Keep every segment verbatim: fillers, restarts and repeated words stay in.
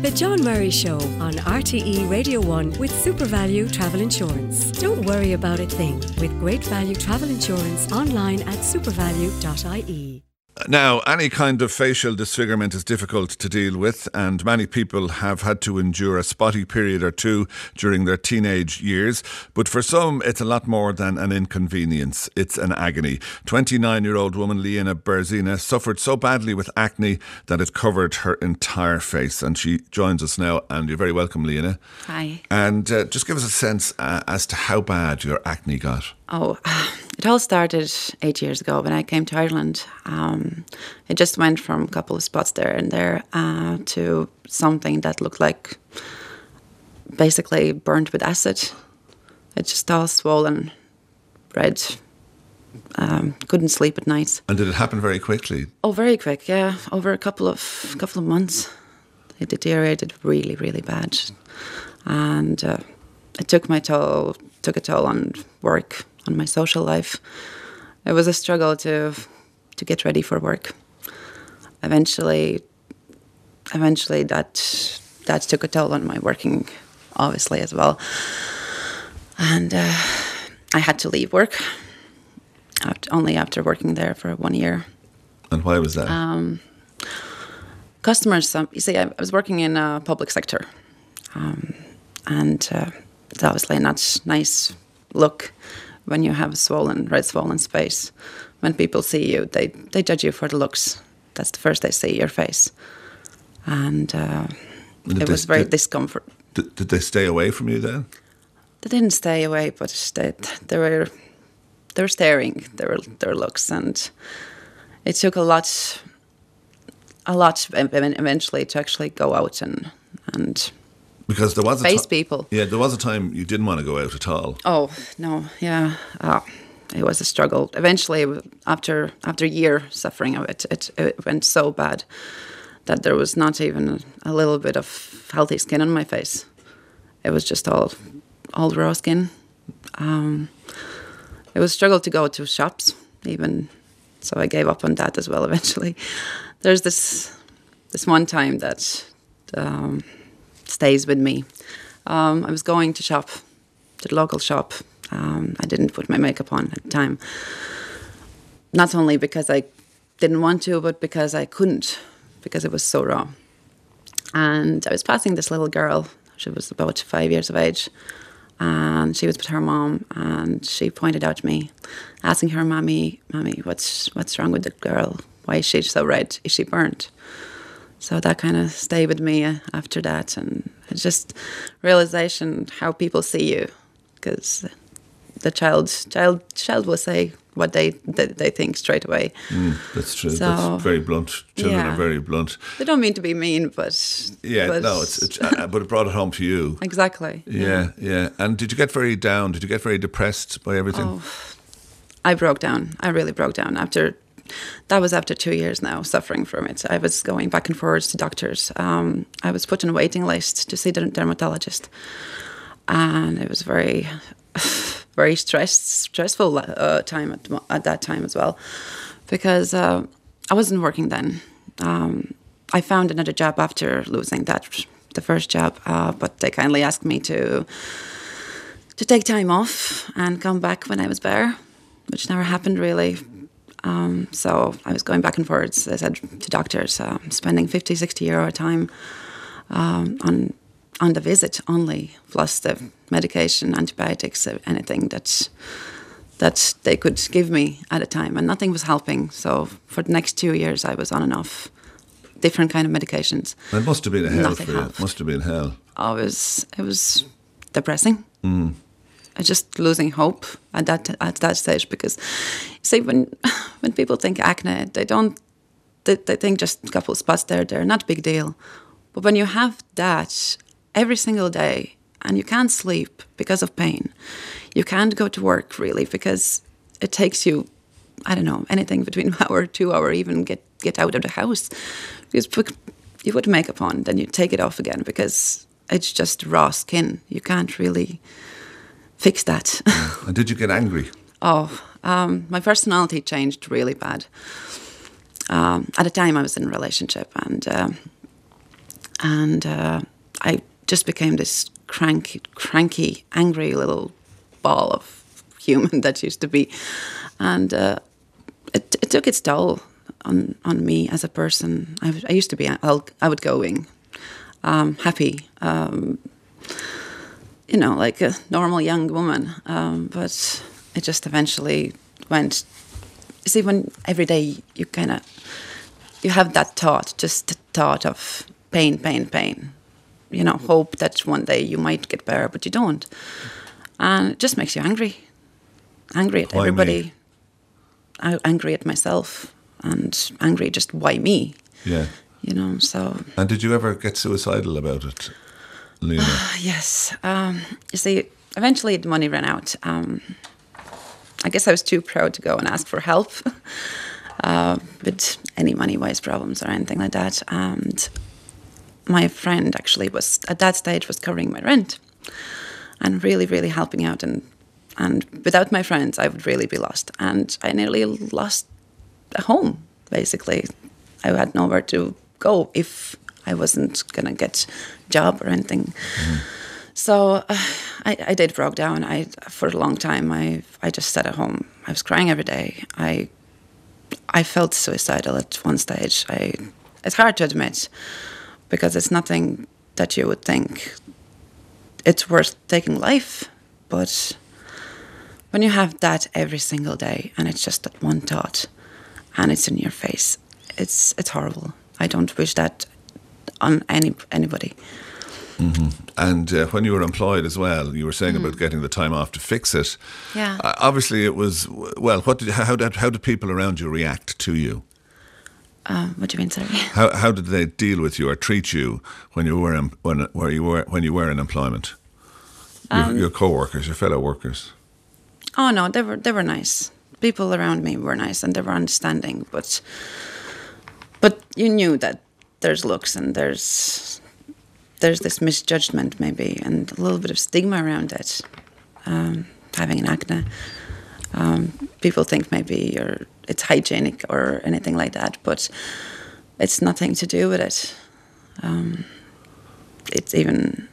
The John Murray Show on R T E Radio one with SuperValue Travel Insurance. Don't worry about a thing with great value travel insurance online at supervalue dot I E. Now, any kind of facial disfigurement is difficult to deal with, and many people have had to endure a spotty period or two during their teenage years. But for some, it's a lot more than an inconvenience. It's an agony. twenty-nine-year-old woman Leanna Berzina suffered so badly with acne that it covered her entire face. And she joins us now, and you're very welcome, Leanna. Hi. And uh, just give us a sense uh, as to how bad your acne got. Oh, it all started eight years ago when I came to Ireland. Um, it just went from a couple of spots there and there uh, to something that looked like basically burnt with acid. It just all swollen, red. Um, couldn't sleep at night. And did it happen very quickly? Oh, very quick, yeah. Over a couple of couple of months, it deteriorated really, really bad, and uh, it took my toll. Took a toll on work, on my social life. It was a struggle to to get ready for work. Eventually, eventually that that took a toll on my working, obviously, as well. And uh, I had to leave work after, only after working there for one year. And why was that? Um, customers, um, you see, I was working in a public sector, um, and uh, it's obviously not nice look when you have a swollen, red swollen space. When people see you, they, they judge you for the looks. That's the first they see your face. And uh, it was very did, discomfort. Did, did they stay away from you then? They didn't stay away, but they, they were they were staring their their looks, and it took a lot, a lot eventually to actually go out and and. Because there was a face ti- people. Yeah, there was a time you didn't want to go out at all. Oh no, yeah, uh, it was a struggle. Eventually, after after a year suffering of it, it, it went so bad that there was not even a, a little bit of healthy skin on my face. It was just all all raw skin. Um, it was a struggle to go to shops even, so I gave up on that as well. Eventually, there's this this one time that. Um, stays with me. Um, I was going to shop, to the local shop. Um, I didn't put my makeup on at the time. Not only because I didn't want to, but because I couldn't, because it was so raw. And I was passing this little girl. She was about five years of age. And she was with her mom, and she pointed out to me, asking her, Mommy, Mommy, what's, what's wrong with the girl? Why is she so red? Is she burnt? So that kind of stayed with me after that, and it's just realization how people see you, because the child, child, child will say what they they, they think straight away. Mm, that's true. So, that's very blunt. Children yeah. are very blunt. They don't mean to be mean, but yeah, but no, it's, it's uh, but it brought it home to you. Exactly. Yeah, yeah, yeah. And did you get very down? Did you get very depressed by everything? Oh, I broke down. I really broke down after. That was after two years now, suffering from it. I was going back and forwards to doctors. Um, I was put on a waiting list to see the dermatologist. And it was very, very stress, stressful uh, time at, at that time as well. Because uh, I wasn't working then. Um, I found another job after losing that, the first job. Uh, but they kindly asked me to, to take time off and come back when I was better, which never happened really. Um, so I was going back and forwards, as I said, to doctors, uh, spending fifty, sixty euro a time um, on on the visit only, plus the medication, antibiotics, anything that that they could give me at a time, and nothing was helping. So for the next two years, I was on and off different kind of medications. It must have been a hell Nothing for you. helped. It must have been hell. I was, it was depressing. Mm. I just losing hope at that at that stage, because see, when when people think acne, they don't they, they think just a couple of spots there, they're not a big deal. But when you have that every single day and you can't sleep because of pain, you can't go to work really because it takes you, I don't know, anything between an hour, two hour, even get get out of the house. Because you put makeup on, then you take it off again because it's just raw skin. You can't really fix that. And did you get angry? Oh, um, my personality changed really bad. Um, at the time, I was in a relationship, and um, and uh, I just became this cranky, cranky, angry little ball of human that used to be, and uh, it, it took its toll on on me as a person. I, I used to be out- outgoing, um, happy, um, you know, like a normal young woman, um, but it just eventually went. You see, when every day you kind of you have that thought, just the thought of pain, pain, pain. You know, hope that one day you might get better, but you don't, and it just makes you angry, angry at Why everybody, me? I- angry at myself, and angry just why me. Yeah. You know, so And did you ever get suicidal about it, Lena? yes. Um, you see, eventually the money ran out. Um, I guess I was too proud to go and ask for help uh, with any money-wise problems or anything like that. And my friend actually was, at that stage, was covering my rent and really, really helping out. And, and without my friends, I would really be lost. And I nearly lost a home, basically. I had nowhere to go if I wasn't going to get a job or anything. Mm. So uh, I, I did broke down. I for a long time. I I just sat at home. I was crying every day. I I felt suicidal at one stage. I it's hard to admit because it's nothing that you would think it's worth taking life. But when you have that every single day and it's just that one thought and it's in your face, it's it's horrible. I don't wish that on any anybody. Mm-hmm. And uh, when you were employed as well, you were saying mm-hmm. about getting the time off to fix it. Yeah. Uh, obviously, it was well. What did how did how did people around you react to you? Uh, what do you mean, sorry? How how did they deal with you or treat you when you were in, when where you were when you were in employment? Your, um, your co-workers, your fellow workers. Oh no, they were they were nice. People around me were nice and they were understanding. But but you knew that there's looks and there's. There's this misjudgment maybe and a little bit of stigma around it, um, having an acne. Um, people think maybe you're, it's hygienic or anything like that, but it's nothing to do with it. Um, it's even...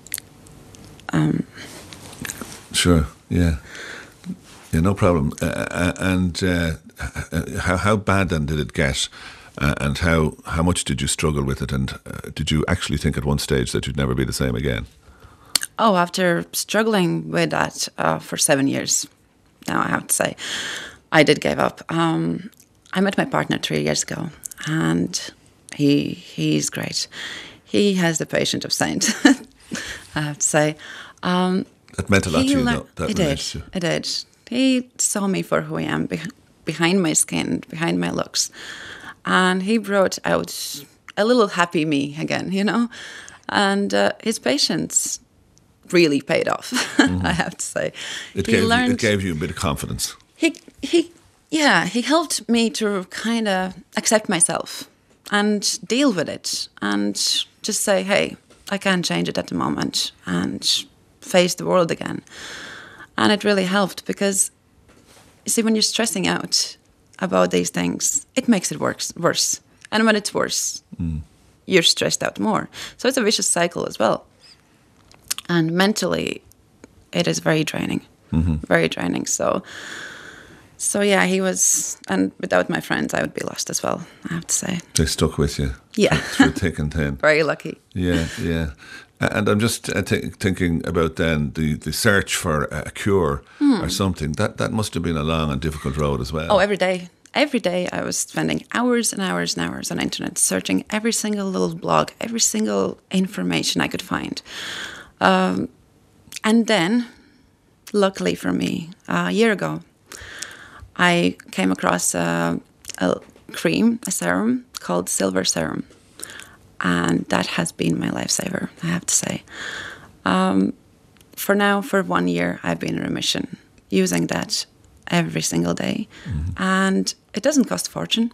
Um, sure, yeah. Yeah, no problem. Uh, and uh, how, how bad then did it get? Uh, and how, how much did you struggle with it? And uh, did you actually think at one stage that you'd never be the same again? Oh, after struggling with that uh, for seven years, now I have to say, I did give up. Um, I met my partner three years ago, and he he's great. He has the patience of saint, I have to say. Um, that meant a lot to you, le- though. That it did. It did. He saw me for who I am, be- behind my skin, behind my looks. And he brought out a little happy me again, you know? And uh, his patience really paid off, mm-hmm. I have to say. It he gave, learned, you, it gave you a bit of confidence. He, he, yeah, he helped me to kind of accept myself and deal with it and just say, hey, I can't change it at the moment and face the world again. And it really helped because, you see, when you're stressing out about these things, it makes it worse. worse. And when it's worse, mm. you're stressed out more. So it's a vicious cycle as well. And mentally, it is very draining, mm-hmm. very draining. So, so yeah, he was, and without my friends, I would be lost as well, I have to say. They stuck with you. Yeah. Through, through thick and thin. Very lucky. Yeah, yeah. And I'm just uh, th- thinking about then the, the search for a cure mm. or something. That that must have been a long and difficult road as well. Oh, every day. Every day I was spending hours and hours and hours on the internet, searching every single little blog, every single information I could find. Um, and then, luckily for me, uh, a year ago, I came across a, a cream, a serum called Silver Serum. And that has been my lifesaver, I have to say. Um, for now, for one year, I've been in remission, using that every single day. Mm-hmm. And it doesn't cost a fortune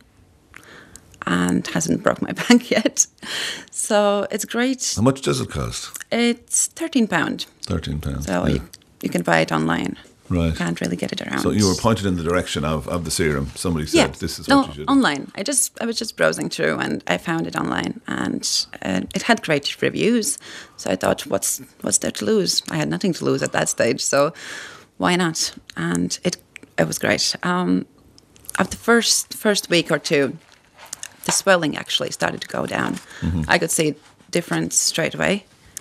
and hasn't broke my bank yet. So it's great. How much does it cost? It's thirteen pounds. thirteen pounds. So yeah. you, you can buy it online. Right. Can't really get it around. So you were pointed in the direction of, of the serum. Somebody said, yeah. this is no, what you should do. online. I just I was just browsing through and I found it online, and uh, it had great reviews. So I thought, what's what's there to lose? I had nothing to lose at that stage, so why not? And it it was great. Um, after the first first week or two, the swelling actually started to go down. Mm-hmm. I could see difference straight away.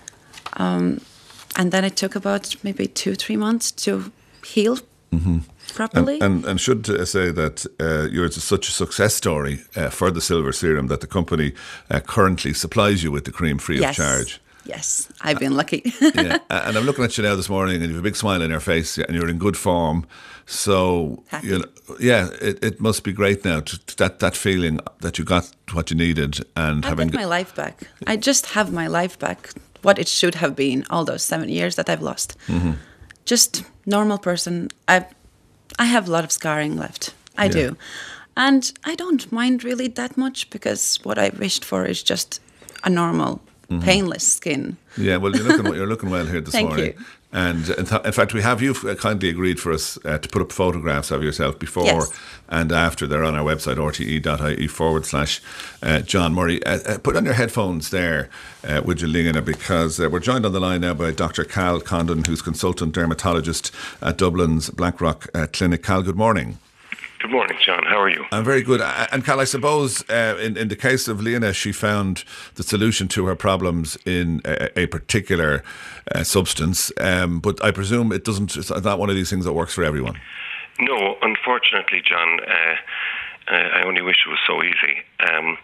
Um, and then it took about maybe two, three months to heal mm-hmm. properly. And, and, and should uh, say that uh, you're such a success story uh, for the Silver Serum that the company uh, currently supplies you with the cream free yes. of charge. Yes, I've been lucky. yeah, and I'm looking at you now this morning, and you have a big smile on your face, and you're in good form. So, Happy. you know, yeah, it, it must be great now to, to that that feeling that you got what you needed, and I having got my life back. I just have my life back. What it should have been all those seven years that I've lost. Mm-hmm. Just normal person. I, I have a lot of scarring left. I yeah. do, and I don't mind really that much because what I wished for is just a normal. Mm-hmm. Painless skin. Yeah, well, you're looking you're looking well here this Thank morning. You. And in, th- in fact, we have you kindly agreed for us uh, to put up photographs of yourself before yes. and after. They're on our website, rte.ie forward slash uh, John Murray. Uh, uh, put on your headphones there, uh, would you, Lena, because uh, we're joined on the line now by Doctor Cal Condon, who's consultant dermatologist at Dublin's Blackrock uh, Clinic. Cal, good morning. Good morning, John. How are you? I'm very good. And Cal, I suppose uh, in, in the case of Lena, she found the solution to her problems in a, a particular uh, substance. Um, but I presume it doesn't. It's not one of these things that works for everyone. No, unfortunately, John. Uh, uh, I only wish it was so easy. Um,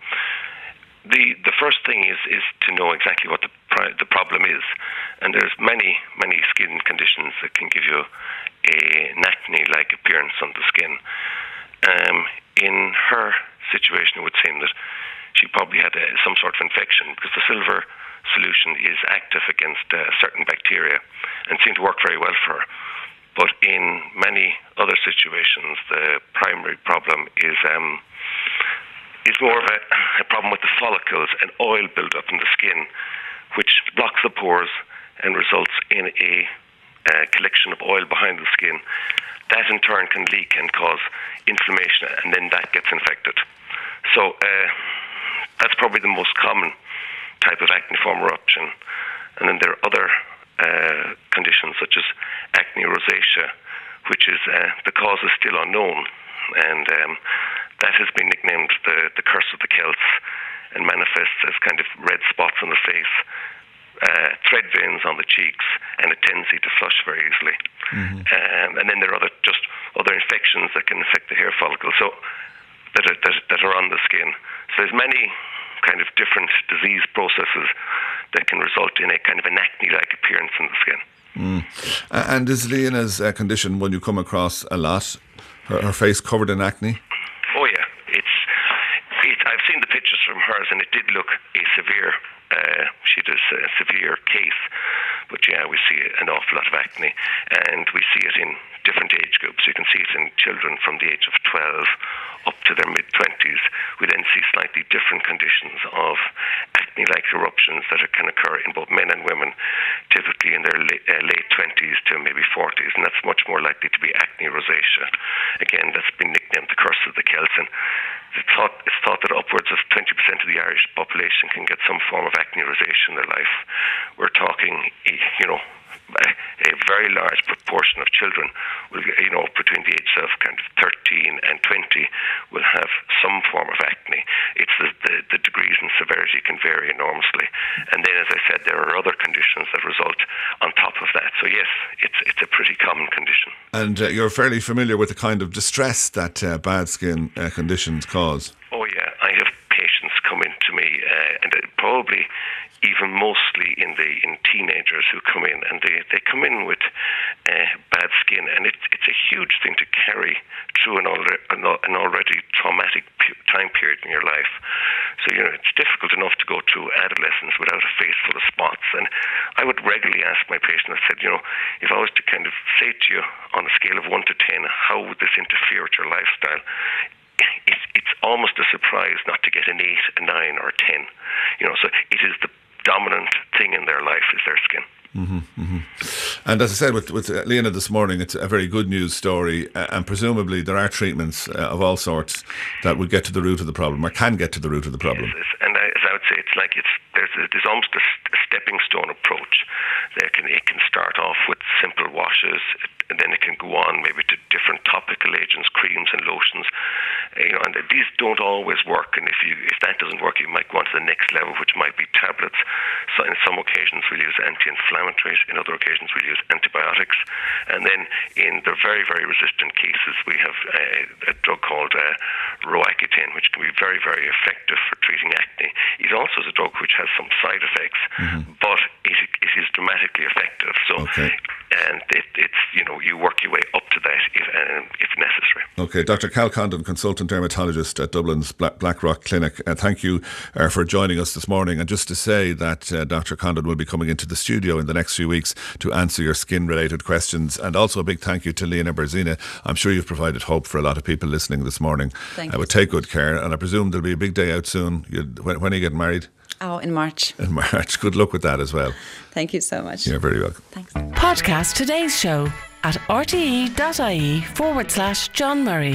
the the first thing is is to know exactly what the pri- the problem is, and there's many many skin conditions that can give you a, an acne-like appearance on the skin. Um, in her situation, it would seem that she probably had a, some sort of infection because the silver solution is active against uh, certain bacteria and seemed to work very well for her. But in many other situations, the primary problem is um, is more of a, a problem with the follicles and oil buildup in the skin, which blocks the pores and results in a, a collection of oil behind the skin. That in turn can leak and cause inflammation, and then that gets infected. So uh, that's probably the most common type of acneiform eruption. And then there are other uh, conditions such as acne rosacea, which is uh, the cause is still unknown, and um, that has been nicknamed the, the curse of the Celts and manifests as kind of red spots on the face, Uh, thread veins on the cheeks, and a tendency to flush very easily. Mm-hmm. Um, and then there are other just other infections that can affect the hair follicle, so that are, that, that are on the skin. So there's many kind of different disease processes that can result in a kind of an acne-like appearance in the skin. Mm. Uh, and is Lena's uh, condition one you come across a lot? Her, her face covered in acne? Oh yeah, it's, it's. I've seen the pictures from hers, and it did look a severe. Uh, she had a severe case, but yeah, we see an awful lot of acne, and we see it in different age groups. You can see it in children from the age of twelve up to their mid-twenties. We then see slightly different conditions of acne-like eruptions that can occur in both men and women, typically in their late, uh, late twenties to maybe forties, and that's much more likely to be acne rosacea. Again, that's been nicknamed the curse of the Celts, and it's thought, it's thought that upwards of twenty percent of the Irish population can get some form of acne rosacea in their life. We're talking, you know, a, a very large proportion of children will, you know, between the age of kind of thirteen and twenty will have some form of acne. It's the, the, the degrees and severity can vary enormously. And then, as I said, there are other conditions that result on top of that. So yes, it's it's a pretty common condition. And uh, you're fairly familiar with the kind of distress that uh, bad skin uh, conditions cause? Oh yeah, I have patients come in to me, uh, and probably even mostly in the in teenagers who come in, and they, they come in with uh, bad skin, and it's it's a huge thing to carry through an already an already traumatic time period in your life. So you know it's difficult enough to go through adolescence without a face full of spots. And I would regularly ask my patients, I said, you know, if I was to kind of say to you on a scale of one to ten, how would this interfere with your lifestyle? It's it's almost a surprise not to get an eight, a nine, or a ten. You know, so it is the dominant thing in their life is their skin. Mm-hmm, mm-hmm. And as I said with, with Lena this morning, it's a very good news story, uh, and presumably there are treatments uh, of all sorts that would get to the root of the problem, or can get to the root of the problem. Yes, and as I would say, it's like it's there's a, there's almost a, a stepping stone approach. There can it can start off with simple washes, and then it can go on maybe to different topical agents, creams and lotions. Uh, you know, and these don't always work. And if you if that doesn't work, you might go on to the next level, which might be tablets. So in some occasions we'll use anti-inflammatories. In other occasions we'll use antibiotics. And then in the very very resistant cases, we have uh, a drug called uh, Roaccutane, which can be very very effective for treating acne. It also is a drug which has some side effects, mm-hmm. but it, it is dramatically effective. So. Okay. And it, it's, you know, you work your way up to that if, um, if necessary. Okay, Doctor Cal Condon, consultant dermatologist at Dublin's Black, Blackrock Clinic. Uh, thank you uh, for joining us this morning. And just to say that uh, Doctor Condon will be coming into the studio in the next few weeks to answer your skin-related questions. And also a big thank you to Lena Berzina. I'm sure you've provided hope for a lot of people listening this morning. Thank I you. would take good care. And I presume there'll be a big day out soon. You'd, when, when are you getting married? Oh, in March. In March. Good luck with that as well. Thank you so much. You're very welcome. Thanks. Podcast today's show at rte.ie forward slash John Murray.